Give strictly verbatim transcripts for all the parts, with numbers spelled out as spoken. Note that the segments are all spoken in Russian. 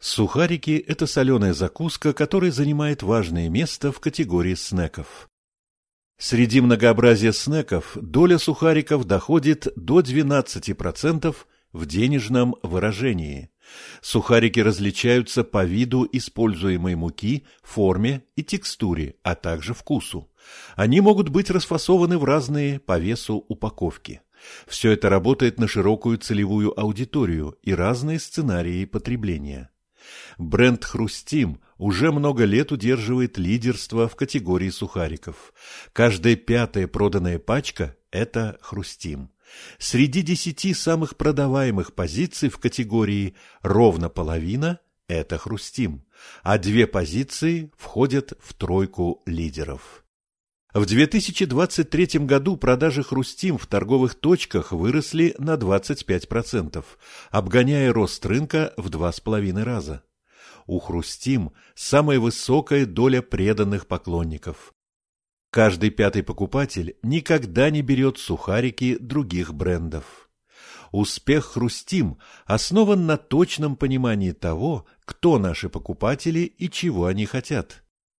Сухарики – это соленая закуска, которая занимает важное место в категории снеков. Среди многообразия снеков доля сухариков доходит до двенадцати процентов в денежном выражении. Сухарики различаются по виду используемой муки, форме и текстуре, а также вкусу. Они могут быть расфасованы в разные по весу упаковки. Все это работает на широкую целевую аудиторию и разные сценарии потребления. Бренд «Хрустим» уже много лет удерживает лидерство в категории сухариков. Каждая пятая проданная пачка – это «Хрустим». Среди десяти самых продаваемых позиций в категории ровно половина – это «Хрустим», а две позиции входят в тройку лидеров. В две тысячи двадцать третьем году продажи «Хрустим» в торговых точках выросли на двадцать пять процентов, обгоняя рост рынка в два с половиной раза. У «Хрустим» самая высокая доля преданных поклонников. Каждый пятый покупатель никогда не берет сухарики других брендов. Успех «Хрустим» основан на точном понимании того, кто наши покупатели и чего они хотят.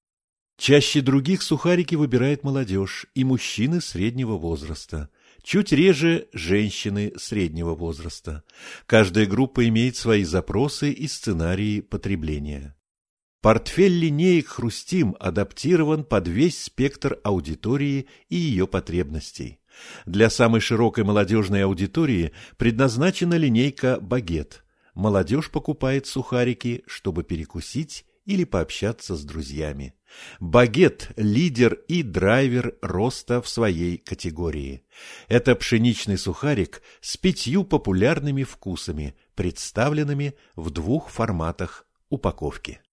Чаще других сухарики выбирает молодежь и мужчины среднего возраста. Чуть реже женщины среднего возраста. Каждая группа имеет свои запросы и сценарии потребления. Портфель линеек «Хрустим» адаптирован под весь спектр аудитории и ее потребностей. Для самой широкой молодежной аудитории предназначена линейка «Багет». Молодежь покупает сухарики, чтобы перекусить или пообщаться с друзьями. Багет – лидер и драйвер роста в своей категории. Это пшеничный сухарик с пятью популярными вкусами, представленными в двух форматах упаковки.